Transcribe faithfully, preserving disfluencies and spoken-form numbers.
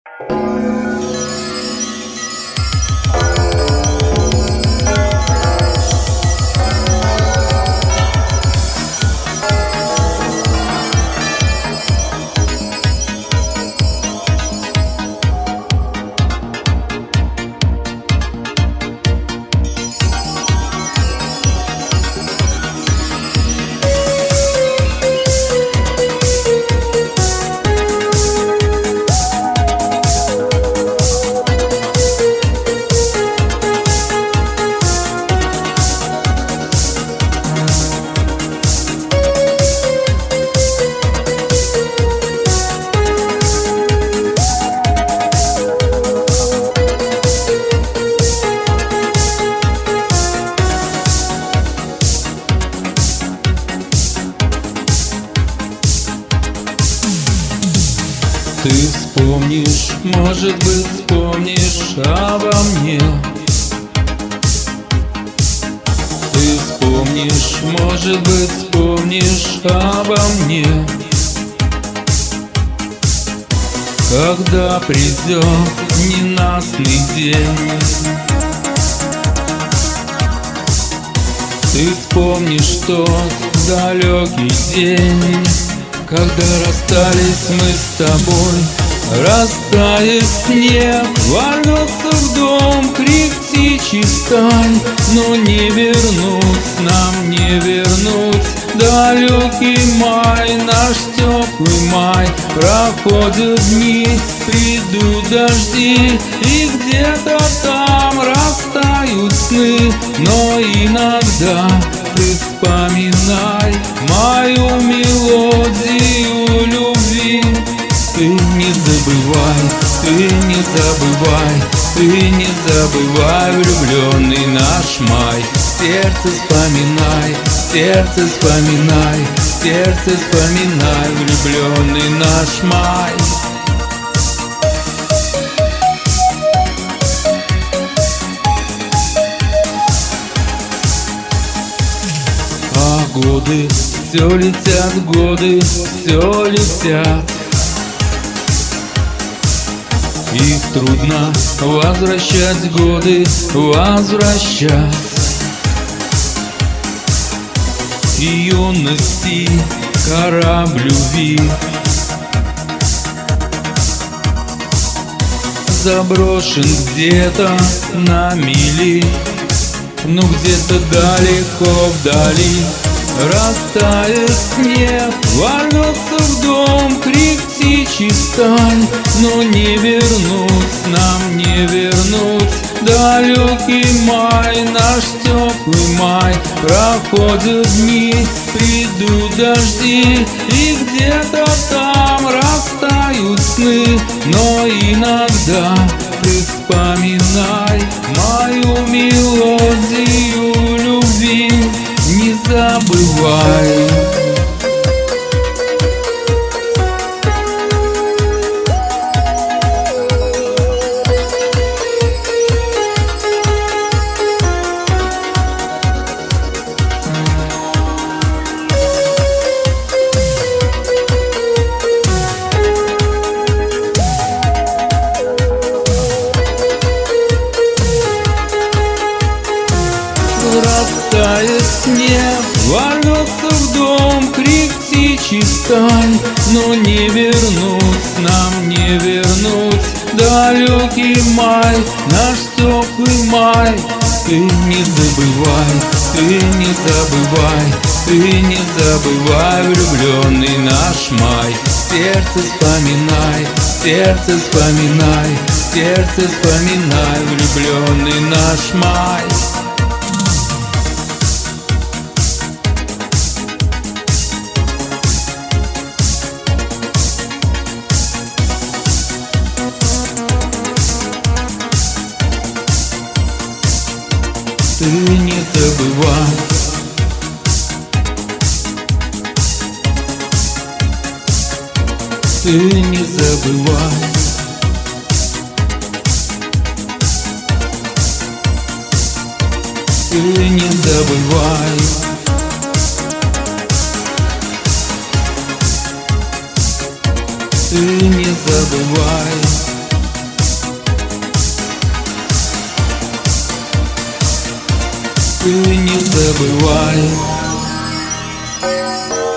Ты вспомнишь, может быть, вспомнишь обо мне. Ты вспомнишь, может быть, вспомнишь обо мне. Когда придет ненастный день, ты вспомнишь тот далекий день, когда расстались мы с тобой. Растает снег, ворвется в дом крик птичий сталь. Но не вернуть, нам не вернуть далекий май, наш теплый май. Проходят дни, придут дожди, и где-то там растают сны. Но иногда ты вспоминай мою мелодию любви. Ты не забывай, ты не забывай, ты не забывай влюбленный наш май. Сердце вспоминай, сердце вспоминай, сердце вспоминай влюбленный наш май. А годы, все летят годы, все летят. Их трудно возвращать годы, возвращать. И юности корабль любви заброшен где-то на мили, но где-то далеко вдали. Растает снег, ворвется в дом крик птичий сталь. Но не вернуть, нам не вернуть далекий май, наш теплый май. Проходят дни, придут дожди, и где-то там растают сны. Но иногда ты вспоминай мою мелодию любви. Не забывай. Растает снег, ворвется в дом крик птичий сталь. Но не вернуть, нам не вернуть далекий май, наш теплый май. Ты не забывай, ты не забывай, ты не забывай влюбленный наш май. Сердце вспоминай, сердце вспоминай, сердце вспоминай влюбленный наш май. Ты не забывай. Ты не забывай. Ты не забывай. Ты не забывай. ты не забывай.